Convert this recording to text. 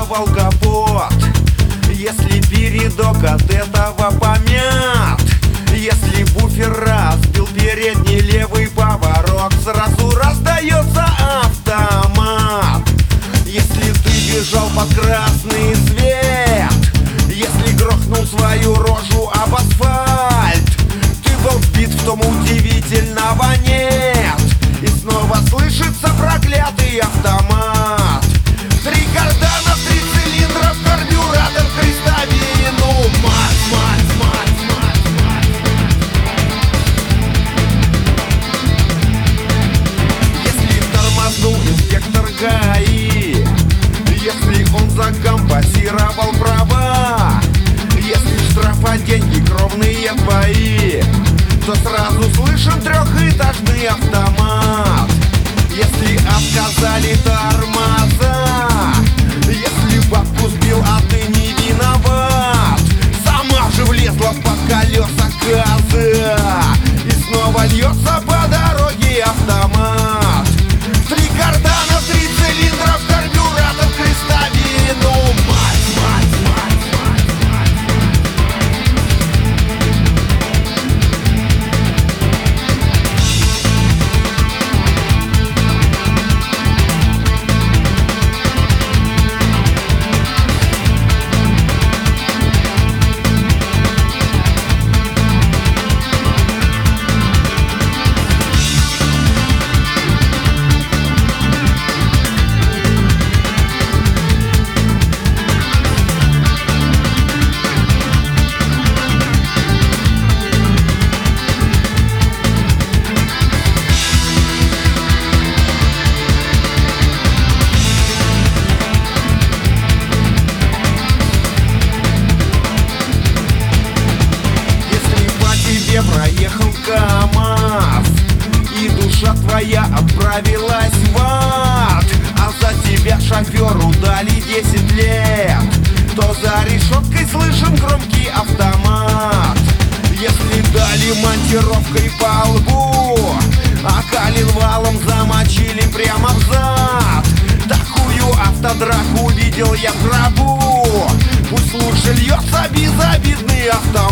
порвал капот, если передок от этого помят, если буфер разбил передний левый поворот, сразу раздается автомат. Если ты бежал под красный свет, если грохнул свою рожу об асфальт, ты был сбит, в том удивительного нет, и снова слышится проклятый автомат. 3 кардана, 3 цилиндра, карбюратор, крестовину. Мать. Если тормознул инспектор ГАИ, если он закомпасировал права, если штрафа деньги кровные твои, то сразу слышен трехэтажный автомат. Если отказали тормоза, если бабку сбил, а ты не виноват, сама же влезла под колеса коза, и снова льется по дороге автомат. 3 кардана, 3 цилиндра, карбюратор, крестовину. Мать. Проехал КамАЗ, и душа твоя отправилась в ад, а за тебя шоферу дали 10 лет, то за решеткой слышен громкий автомат. Если дали монтировкой по лбу, а коленвалом замочили прямо в зад, такую автодраку видел я в гробу. Пусть лучше льется безобидный автомат.